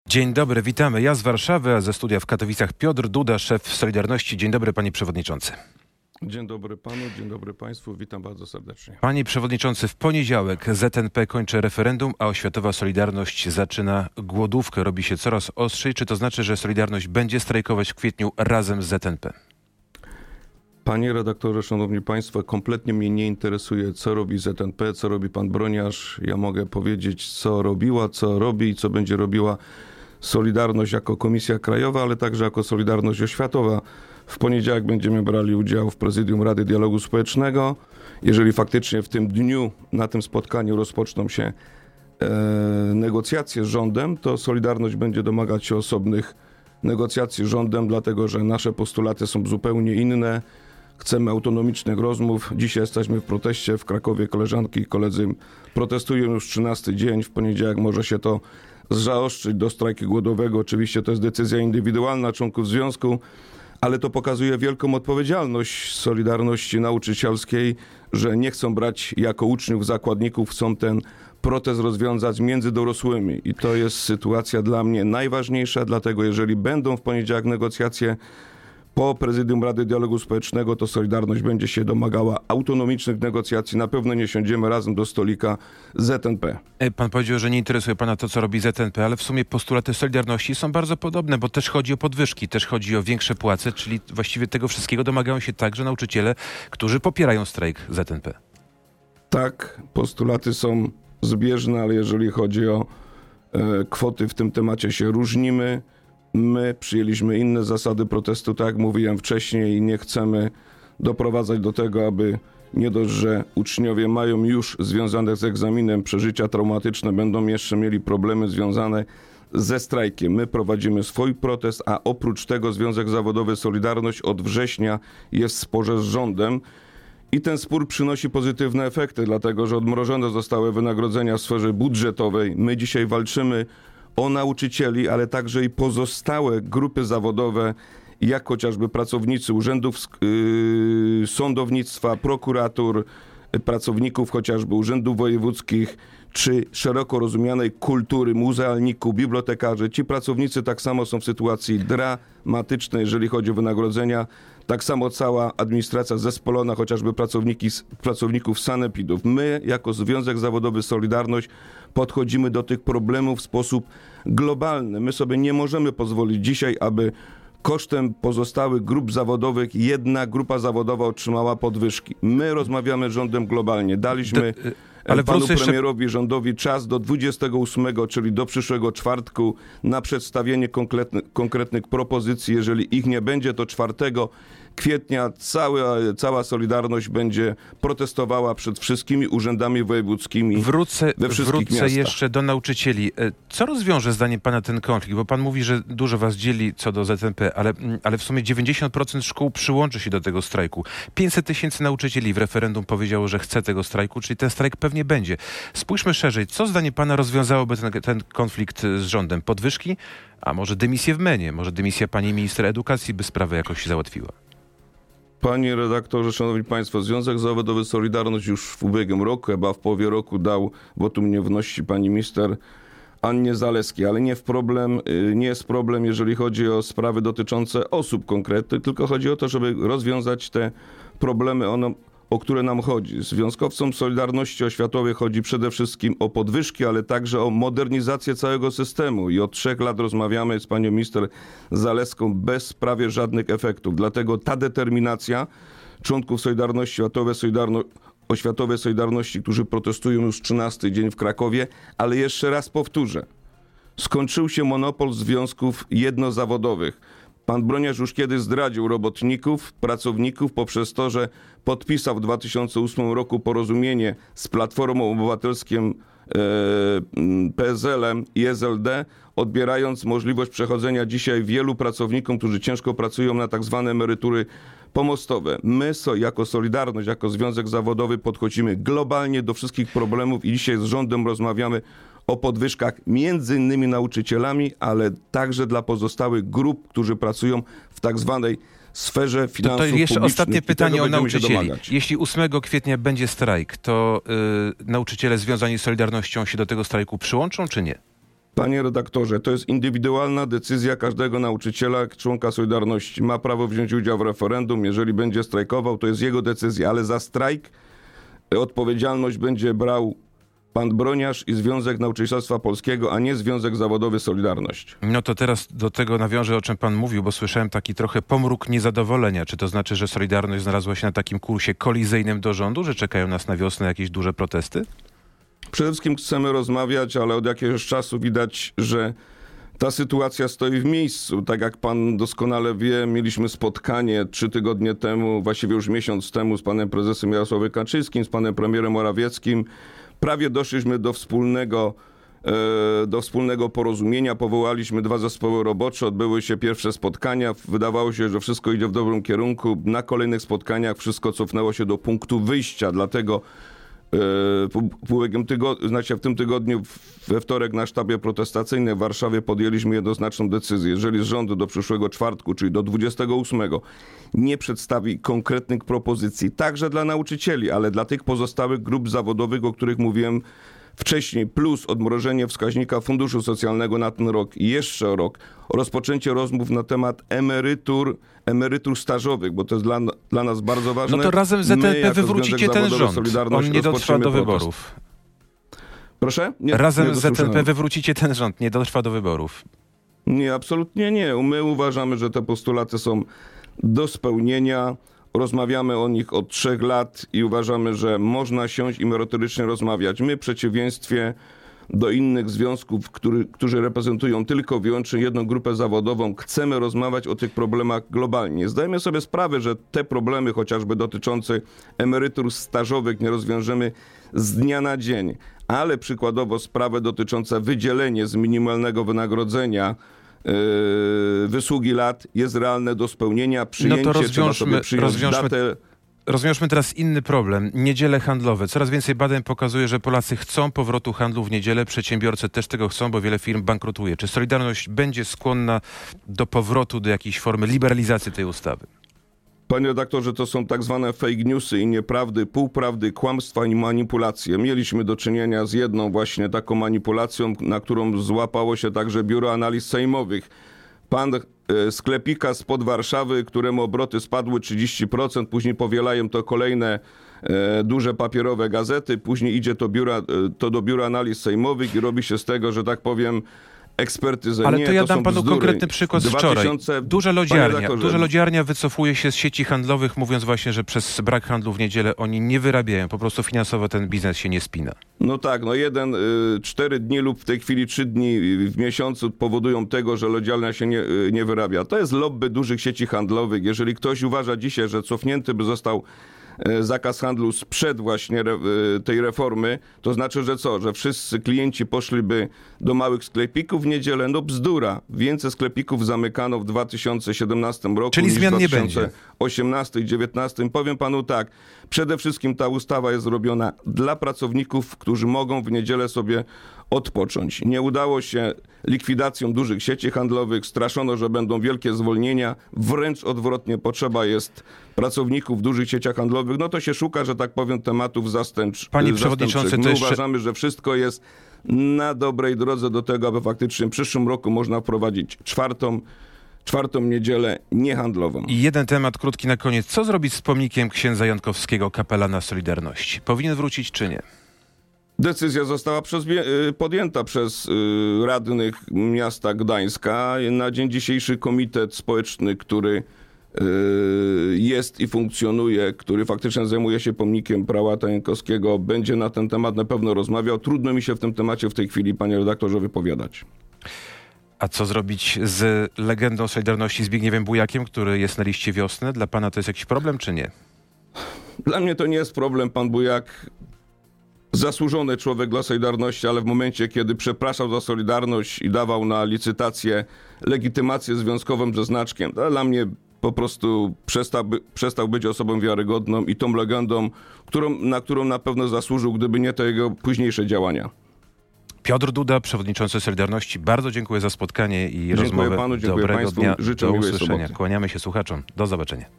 Dzień dobry, witamy. Ja z Warszawy, a ze studia w Katowicach Piotr Duda, szef Solidarności. Dzień dobry, panie przewodniczący. Dzień dobry panu, dzień dobry państwu, witam bardzo serdecznie. Panie przewodniczący, w poniedziałek ZNP kończy referendum, a Oświatowa Solidarność zaczyna głodówkę. Robi się coraz ostrzej. Czy to znaczy, że Solidarność będzie strajkować w kwietniu razem z ZNP? Panie redaktorze, szanowni państwo, kompletnie mnie nie interesuje, co robi ZNP, co robi pan Broniarz. Ja mogę powiedzieć, co robiła, co robi i co będzie robiła Solidarność jako Komisja Krajowa, ale także jako Solidarność Oświatowa. W poniedziałek będziemy brali udział w Prezydium Rady Dialogu Społecznego. Jeżeli faktycznie w tym dniu, na tym spotkaniu rozpoczną się negocjacje z rządem, to Solidarność będzie domagać się osobnych negocjacji z rządem, dlatego że nasze postulaty są zupełnie inne. Chcemy autonomicznych rozmów. Dzisiaj jesteśmy w proteście w Krakowie. Koleżanki i koledzy protestują już 13 dzień. W poniedziałek może się to zaostrzyć do strajku głodowego. Oczywiście to jest decyzja indywidualna członków związku, ale to pokazuje wielką odpowiedzialność Solidarności Nauczycielskiej, że nie chcą brać jako uczniów, zakładników, chcą ten protest rozwiązać między dorosłymi. I to jest sytuacja dla mnie najważniejsza, dlatego jeżeli będą w poniedziałek negocjacje po Prezydium Rady Dialogu Społecznego, to Solidarność będzie się domagała autonomicznych negocjacji. Na pewno nie siądziemy razem do stolika ZNP. Pan powiedział, że nie interesuje pana to, co robi ZNP, ale w sumie postulaty Solidarności są bardzo podobne, bo też chodzi o podwyżki, też chodzi o większe płace, czyli właściwie tego wszystkiego domagają się także nauczyciele, którzy popierają strajk ZNP. Tak, postulaty są zbieżne, ale jeżeli chodzi o kwoty, w tym temacie się różnimy. My przyjęliśmy inne zasady protestu, tak jak mówiłem wcześniej, i nie chcemy doprowadzać do tego, aby nie dość, że uczniowie mają już związane z egzaminem przeżycia traumatyczne, będą jeszcze mieli problemy związane ze strajkiem. My prowadzimy swój protest, a oprócz tego Związek Zawodowy Solidarność od września jest w sporze z rządem. I ten spór przynosi pozytywne efekty, dlatego że odmrożone zostały wynagrodzenia w sferze budżetowej. My dzisiaj walczymy o nauczycieli, ale także i pozostałe grupy zawodowe, jak chociażby pracownicy urzędów sądownictwa, prokuratur, pracowników chociażby urzędów wojewódzkich, czy szeroko rozumianej kultury, muzealników, bibliotekarzy. Ci pracownicy tak samo są w sytuacji dramatycznej, jeżeli chodzi o wynagrodzenia. Tak samo cała administracja zespolona, chociażby pracowników sanepidów. My, jako Związek Zawodowy Solidarność, podchodzimy do tych problemów w sposób globalny. My sobie nie możemy pozwolić dzisiaj, aby kosztem pozostałych grup zawodowych jedna grupa zawodowa otrzymała podwyżki. My rozmawiamy z rządem globalnie. Daliśmy panu premierowi, rządowi czas do 28, czyli do przyszłego czwartku na przedstawienie konkretnych propozycji. Jeżeli ich nie będzie, to 4 kwietnia cała Solidarność będzie protestowała przed wszystkimi urzędami wojewódzkimi we wszystkich miastach. Jeszcze do nauczycieli. Co rozwiąże zdaniem pana ten konflikt? Bo pan mówi, że dużo was dzieli co do ZNP, ale w sumie 90% szkół przyłączy się do tego strajku. 500 tysięcy nauczycieli w referendum powiedziało, że chce tego strajku, czyli ten strajk pewnie będzie. Spójrzmy szerzej. Co zdaniem pana rozwiązałoby ten konflikt z rządem? Podwyżki? A może dymisję w MEN-ie? Może dymisja pani minister edukacji by sprawę jakoś załatwiła? Panie redaktorze, szanowni państwo, Związek Zawodowy Solidarność już w ubiegłym roku, chyba w połowie roku dał wotum niewinności pani minister Annie Zalewskiej, ale nie jest problem, jeżeli chodzi o sprawy dotyczące osób konkretnych, tylko chodzi o to, żeby rozwiązać te problemy, o które nam chodzi. Związkowcom Solidarności Oświatowej chodzi przede wszystkim o podwyżki, ale także o modernizację całego systemu. I od 3 lat rozmawiamy z panią minister Zalewską bez prawie żadnych efektów. Dlatego ta determinacja członków Solidarności Oświatowej Solidarności, którzy protestują już 13 dzień w Krakowie, ale jeszcze raz powtórzę. Skończył się monopol związków jednozawodowych. Pan Broniarz już kiedyś zdradził robotników, pracowników poprzez to, że podpisał w 2008 roku porozumienie z Platformą Obywatelską, PSL-em i SLD, odbierając możliwość przechodzenia dzisiaj wielu pracownikom, którzy ciężko pracują, na tak zwane emerytury pomostowe. My jako Solidarność, jako Związek Zawodowy podchodzimy globalnie do wszystkich problemów i dzisiaj z rządem rozmawiamy o podwyżkach między innymi nauczycielami, ale także dla pozostałych grup, którzy pracują w tak zwanej sferze finansów publicznych. To jeszcze ostatnie pytanie o nauczycieli. Jeśli 8 kwietnia będzie strajk, to nauczyciele związani z Solidarnością się do tego strajku przyłączą, czy nie? Panie redaktorze, to jest indywidualna decyzja każdego nauczyciela, członka Solidarności. Ma prawo wziąć udział w referendum. Jeżeli będzie strajkował, to jest jego decyzja, ale za strajk odpowiedzialność będzie brał pan Broniarz i Związek Nauczycielstwa Polskiego, a nie Związek Zawodowy Solidarność. No to teraz do tego nawiążę, o czym pan mówił, bo słyszałem taki trochę pomruk niezadowolenia. Czy to znaczy, że Solidarność znalazła się na takim kursie kolizyjnym do rządu, że czekają nas na wiosnę jakieś duże protesty? Przede wszystkim chcemy rozmawiać, ale od jakiegoś czasu widać, że ta sytuacja stoi w miejscu. Tak jak pan doskonale wie, mieliśmy spotkanie 3 tygodnie temu, właściwie już miesiąc temu z panem prezesem Jarosławem Kaczyńskim, z panem premierem Morawieckim. Prawie doszliśmy do wspólnego porozumienia. Powołaliśmy 2 zespoły robocze, odbyły się pierwsze spotkania. Wydawało się, że wszystko idzie w dobrym kierunku. Na kolejnych spotkaniach wszystko cofnęło się do punktu wyjścia, dlatego w tym tygodniu, we wtorek na sztabie protestacyjnym w Warszawie podjęliśmy jednoznaczną decyzję. Jeżeli rząd do przyszłego czwartku, czyli do 28, nie przedstawi konkretnych propozycji, także dla nauczycieli, ale dla tych pozostałych grup zawodowych, o których mówiłem wcześniej, plus odmrożenie wskaźnika funduszu socjalnego na ten rok i jeszcze o rok, rozpoczęcie rozmów na temat emerytur stażowych, bo to jest dla nas bardzo ważne. No to razem z ZNP wywrócicie ten rząd. On nie dotrwa do wyborów. Proszę? Razem z ZNP wywrócicie ten rząd. Nie dotrwa do wyborów. Nie, absolutnie nie. My uważamy, że te postulaty są do spełnienia. Rozmawiamy o nich od 3 lat i uważamy, że można siąść i merytorycznie rozmawiać. My w przeciwieństwie do innych związków, którzy reprezentują tylko wyłącznie jedną grupę zawodową, chcemy rozmawiać o tych problemach globalnie. Zdajemy sobie sprawę, że te problemy, chociażby dotyczące emerytur stażowych, nie rozwiążemy z dnia na dzień, ale przykładowo sprawy dotyczące wydzielenia z minimalnego wynagrodzenia wysługi lat jest realne do spełnienia. Przyjęcie, no to trzeba sobie przyjąć datę. Rozwiążmy teraz inny problem. Niedziele handlowe. Coraz więcej badań pokazuje, że Polacy chcą powrotu handlu w niedzielę. Przedsiębiorcy też tego chcą, bo wiele firm bankrutuje. Czy Solidarność będzie skłonna do powrotu do jakiejś formy liberalizacji tej ustawy? Panie redaktorze, to są tak zwane fake newsy i nieprawdy, półprawdy, kłamstwa i manipulacje. Mieliśmy do czynienia z jedną właśnie taką manipulacją, na którą złapało się także Biuro Analiz Sejmowych. Pan sklepika spod Warszawy, któremu obroty spadły 30%, później powielają to kolejne duże papierowe gazety, później idzie to do Biura Analiz Sejmowych i robi się z tego, że tak powiem, ekspertyzę. Ale nie, to ja dam panu bzdury. konkretny przykład z wczoraj. Duża lodziarnia wycofuje się z sieci handlowych, mówiąc właśnie, że przez brak handlu w niedzielę oni nie wyrabiają. Po prostu finansowo ten biznes się nie spina. No tak, 4 dni lub w tej chwili 3 dni w miesiącu powodują tego, że lodziarnia się nie wyrabia. To jest lobby dużych sieci handlowych. Jeżeli ktoś uważa dzisiaj, że cofnięty by został zakaz handlu sprzed właśnie tej reformy, to znaczy, że co? Że wszyscy klienci poszliby do małych sklepików w niedzielę? No bzdura. Więcej sklepików zamykano w 2017 roku Czyli niż zmian w nie będzie. 2018 i 2019. Powiem panu tak, przede wszystkim ta ustawa jest zrobiona dla pracowników, którzy mogą w niedzielę sobie odpocząć. Nie udało się likwidacją dużych sieci handlowych, straszono, że będą wielkie zwolnienia, wręcz odwrotnie, potrzeba jest pracowników w dużych sieciach handlowych, no to się szuka, że tak powiem, tematów zastępczych. Panie przewodniczący, My uważamy, że wszystko jest na dobrej drodze do tego, aby faktycznie w przyszłym roku można wprowadzić czwartą niedzielę niehandlową. I jeden temat krótki na koniec. Co zrobić z pomnikiem księdza Jankowskiego, kapelana Solidarności? Powinien wrócić czy nie? Decyzja została podjęta przez radnych miasta Gdańska. Na dzień dzisiejszy komitet społeczny, który jest i funkcjonuje, który faktycznie zajmuje się pomnikiem prałata Jankowskiego, będzie na ten temat na pewno rozmawiał. Trudno mi się w tym temacie w tej chwili, panie redaktorze, wypowiadać. A co zrobić z legendą Solidarności Zbigniewem Bujakiem, który jest na liście wiosny? Dla pana to jest jakiś problem, czy nie? Dla mnie to nie jest problem. Pan Bujak, zasłużony człowiek dla Solidarności, ale w momencie, kiedy przepraszał za Solidarność i dawał na licytację legitymację związkową ze znaczkiem, to dla mnie po prostu przestał być osobą wiarygodną i tą legendą, na którą na pewno zasłużył, gdyby nie te jego późniejsze działania. Piotr Duda, przewodniczący Solidarności, bardzo dziękuję za spotkanie i rozmowę. Dziękuję panu, dziękuję państwu. Dnia. Życzę Do miłej usłyszenia. soboty. Kłaniamy się słuchaczom. Do zobaczenia.